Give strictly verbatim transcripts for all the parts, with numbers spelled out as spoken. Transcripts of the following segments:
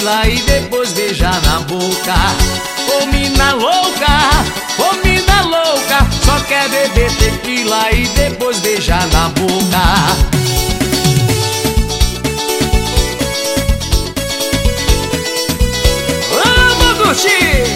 tequila e depois beijar na boca. Ô mina louca, ô mina louca, só quer beber tequila e depois beijar na boca. Vamos curtir!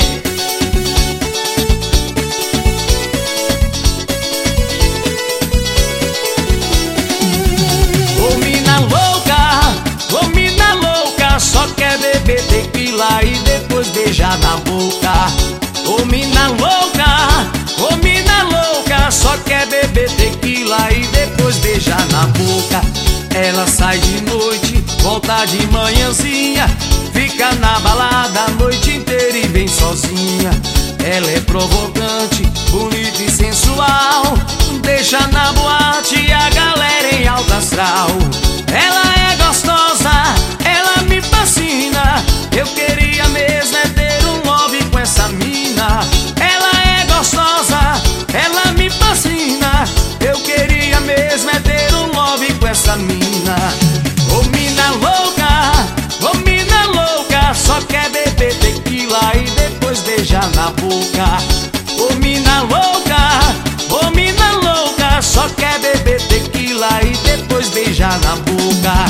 Ô mina louca, ô mina louca, só quer beber tequila e depois beijar na boca. Ô mina louca, ô mina louca, só quer beber tequila e depois beijar na boca. Ela sai de noite, volta de manhãzinha, fica na balada a noite inteira e vem sozinha. Ela é provocante, bonita e sensual, deixa na boate a galera em alto astral. Ela é gostosa, ela me fascina, eu queria mesmo é ter um love com essa mina. Ela é gostosa, ela me fascina, eu queria mesmo é ter um love com essa mina. Ô mina louca, ô mina louca, só quer beber tequila e depois beijar na boca. Ô mina louca, ô mina louca, só quer beber tequila e depois beijar na boca.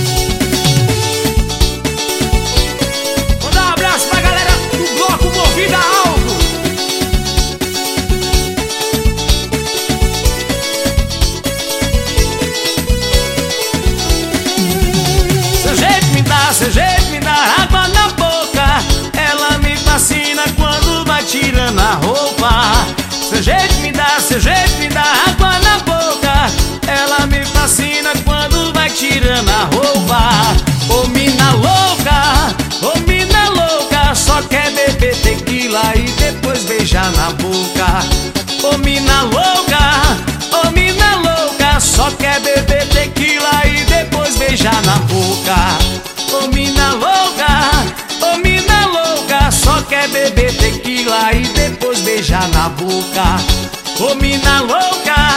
Vou dar um abraço pra galera do bloco Movida Alto. Seu jeito me dá, seu jeito me dá água na boca. Ela me fascina quando vai tirando a roupa. Seu jeito me dá, seu jeito me dá água na boca. Ela me fascina quando vai tirando a roupa. Ô mina louca, ô mina louca, só quer beber tequila e depois beijar na boca. Ô mina louca, ô mina louca, só quer beber tequila e depois beijar na boca. Ô mina louca, ô mina louca, só quer beber tequila e depois beijar na boca. Ô mina louca,